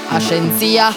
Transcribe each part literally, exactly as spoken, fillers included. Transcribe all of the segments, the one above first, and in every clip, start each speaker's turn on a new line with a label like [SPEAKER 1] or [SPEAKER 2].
[SPEAKER 1] Ashensia.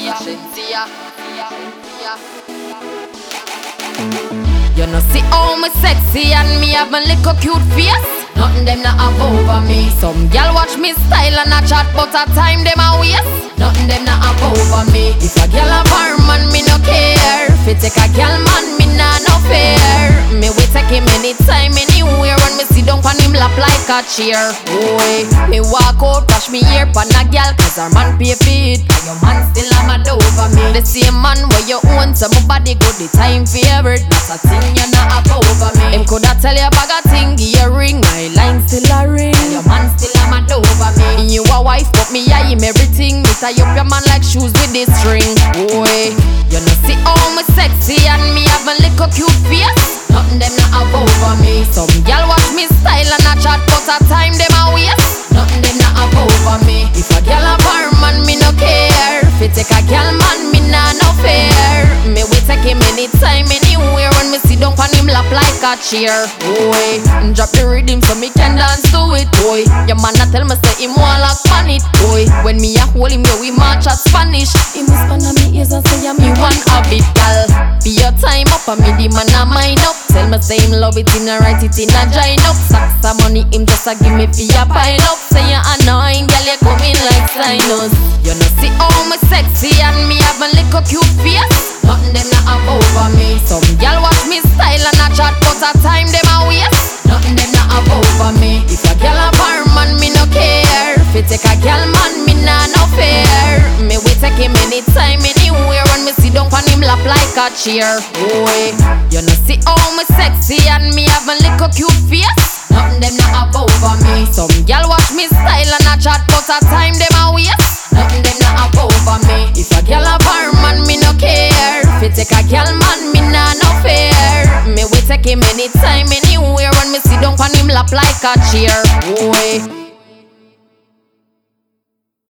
[SPEAKER 1] You know see how me sexy and me have my little cute face. Nothing them not have over me. Some gal watch me style and a chat, but a time them a waste. Nothing them not have over me. If a gal have her man, me no care. If you take a gal man, me nah no fair. Me we take him anytime, anywhere. When me sit down on him lap like a chair. Boy, me walk out, touch me ear pan a gal, cause her man pay for it. And your man still a mad over me. The same man where you own, so my body good, the time favorite. That's a thing you not have over me. Him coulda tell you bag a thing, give you ring. My line still a ring, and your man still a mad over me. You a wife, but me I him everything. Me tie up your man like shoes with this string. Boy, you know see how me sexy and me have a little cute face. Nothing them not have over me. Some gal watch me style and a chat, but a time them a waste. Nothing them not have over me. If a gal have her man, me no care. If you take a gal man, me nah no fair. Me we take him anytime, anywhere. When me sit down on him lap like a chair. Boy, drop the rhythm so me can dance to it. Boy, your man a tell me say him want lock on it. Boy, when me a hold him, yo we march at Spanish. He must on me ears and say I'm me one habit, gal. Be your time up and me the man a mind up. Tell me say him love it, him a write it in a join up. Sacks of money, him just a give me for your pile up. Say you annoying, girl, you coming like sinus. You know see how me sexy and me have a little cute face. Nothing them not have over me. Some gal watch me style and a chat, but a time them a waste. Nothing them not have over me. If a gal have her man, me no care. If you take a gal man, me nah no fair. Me we take him anytime, anywhere. When me sit down on him lap like a chair. Boy, you know see how me sexy and me have a little cute face. Nothing them not have over me. Some gal watch me style and a chat, but a time them a waste. Nothing them not have over me. If a gal have her man, me no care. If you take a gal man, me nah no fair. Me we take him anytime, anywhere. When me sit down on him lap like a chair. Boy.